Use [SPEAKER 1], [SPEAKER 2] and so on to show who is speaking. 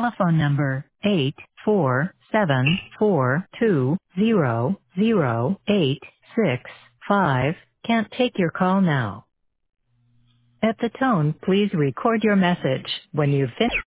[SPEAKER 1] telephone number 84742000865 can't take your call now. At the tone, please record your message. When you've finished